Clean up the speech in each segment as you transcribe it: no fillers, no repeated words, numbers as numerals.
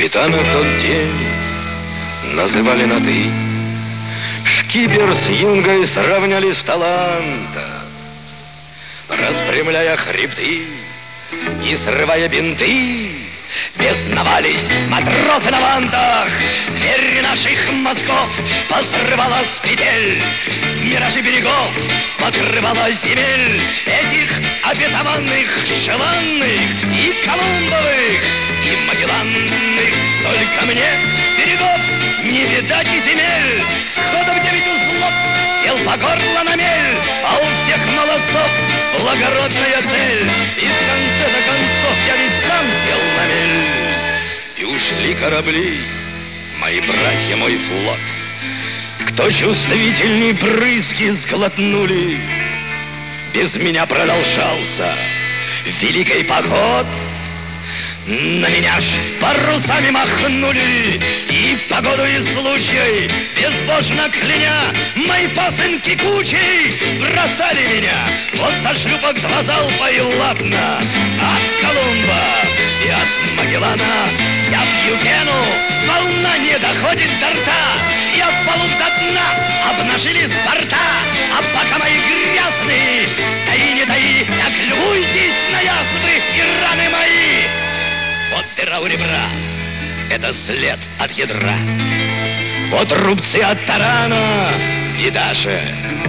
Капитана в тот день называли на «ты». Шкипер с юнгой сравнялись в талантах, распрямляя хребты и срывая бинты. Бесновались матросы на вантах, дверь наших мозгов посрывала с петель, миражи берегов покрывала земель, этих обетованных, желанных и Колумбовых, и Магелланных. Только мне берегов не видать и земель, сходу в 9 узлов сел по горло на мель, а у всех молодцов благородная цель, и в конце-то концов я ведь сам сел на мель. И ушли корабли, мои братья, мой флот. Кто чувствительней брызги сглотнули, без меня продолжался великий поход. На меня ж парусами махнули, и погоду и случай, безбожно кляня, мои пасынки кучей бросали меня. Вот со шлюпок 2 залпа и ладно, от Колумба и от Магеллана. Я пью пену, волна не доходит до рта, и от палуб до дна обнажились борта. А пока мои грязные, таи не таи, так любуйтесь на язвы и раны мои. Вот дыра у ребра, это след от ядра. Вот рубцы от тарана и даже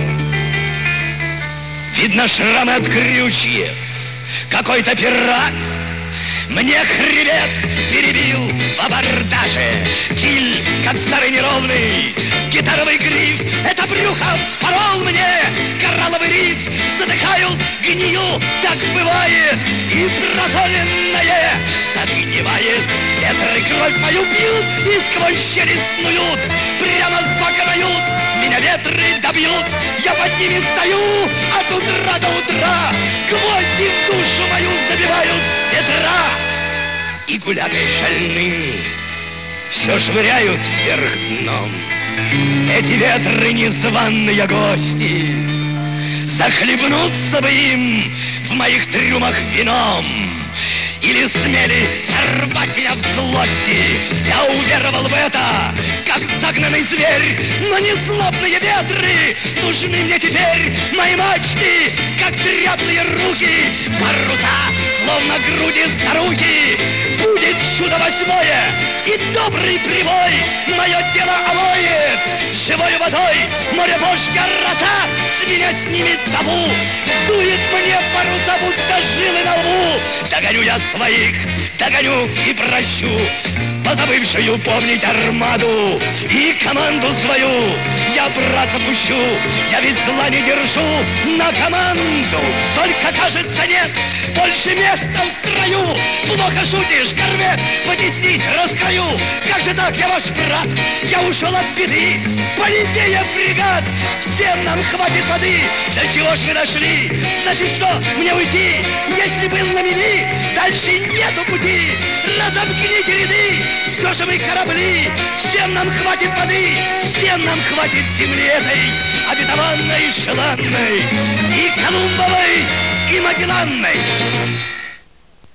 видно шрамы от крючьев. Какой-то пират мне хребет перебил в абордаже. Киль, как старый неровный гитаровый гриф, это брюхо вспорол мне коралловый риф. Задыхаюсь, гнию, так бывает, и прозоленное загнивает. Ветры кровь мою пьют и сквозь щели снуют, прямо с бока дают, меня ветры добьют. Я под ними стою от утра до утра, гвозди в душу мою забивают ветра. И гулякой шальными все швыряют вверх дном. Эти ветры незваные гости, захлебнуться бы им в моих трюмах вином. Или смели сорвать меня в злости, я уверовал в это, как загнанный зверь. Но не злобные ветры нужны мне теперь, мои мачты, как дряблые руки, паруса, словно груди старухи. Будет чудо 8-е, и добрый прибой мое тело омоет живой водой. Море-божья роса с меня снимет табу, дует мне паруса, будто жилы на лбу. Догоню я своих, догоню и прощу, позабывшую помнить армаду, и команду свою я обратно пущу. Я ведь зла не держу на команду, только, кажется, нет больше места в строю. Плохо шутишь, корвет, потеснись, раскрою. Как же так, я ваш брат, я ушел от беды. Полетея фрегат, всем нам хватит воды. До чего ж вы дошли? Значит, что, мне уйти? Если был на мели, дальше нету пути. Разомкните ряды, все же мы корабли. Всем нам хватит воды, всем нам хватит земли этой, обетованной, желанной, и Колумбовой, и Магелланной.